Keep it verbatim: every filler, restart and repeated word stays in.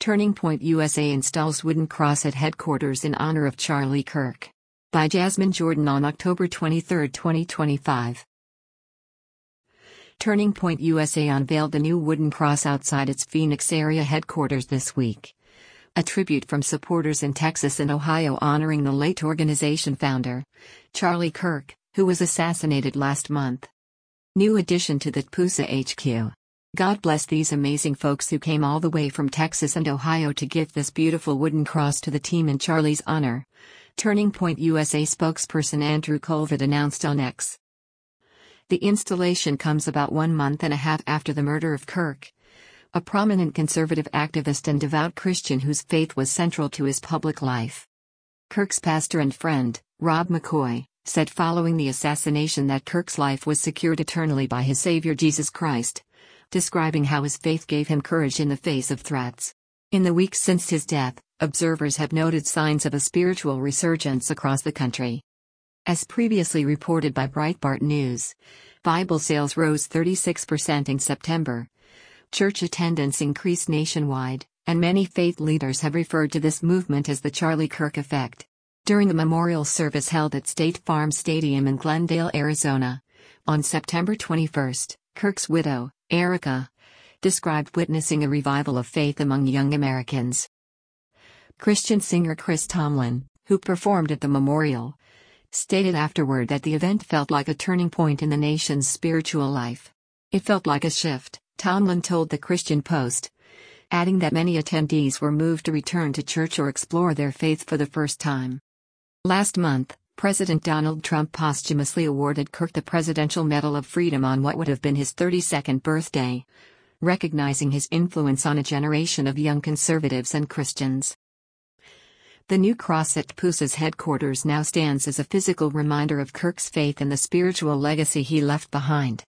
Turning Point U S A installs wooden cross at headquarters in honor of Charlie Kirk. By Jasmine Jordan on October twenty-third, twenty twenty-five. Turning Point U S A unveiled the new wooden cross outside its Phoenix area headquarters this week. A tribute from supporters in Texas and Ohio honoring the late organization founder, Charlie Kirk, who was assassinated last month. New addition to the T P U S A H Q. God bless these amazing folks who came all the way from Texas and Ohio to give this beautiful wooden cross to the team in Charlie's honor, Turning Point U S A spokesperson Andrew Colvett announced on X. The installation comes about one month and a half after the murder of Kirk, a prominent conservative activist and devout Christian whose faith was central to his public life. Kirk's pastor and friend, Rob McCoy, said following the assassination that Kirk's life was secured eternally by his Savior Jesus Christ, describing how his faith gave him courage in the face of threats. In the weeks since his death, observers have noted signs of a spiritual resurgence across the country. As previously reported by Breitbart News, Bible sales rose thirty-six percent in September. Church attendance increased nationwide, and many faith leaders have referred to this movement as the Charlie Kirk effect. During the memorial service held at State Farm Stadium in Glendale, Arizona, on September twenty-first, Kirk's widow, Erica, described witnessing a revival of faith among young Americans. Christian singer Chris Tomlin, who performed at the memorial, stated afterward that the event felt like a turning point in the nation's spiritual life. It felt like a shift, Tomlin told the Christian Post, adding that many attendees were moved to return to church or explore their faith for the first time. Last month, President Donald Trump posthumously awarded Kirk the Presidential Medal of Freedom on what would have been his thirty-second birthday, recognizing his influence on a generation of young conservatives and Christians. The new cross at T P U S A's headquarters now stands as a physical reminder of Kirk's faith and the spiritual legacy he left behind.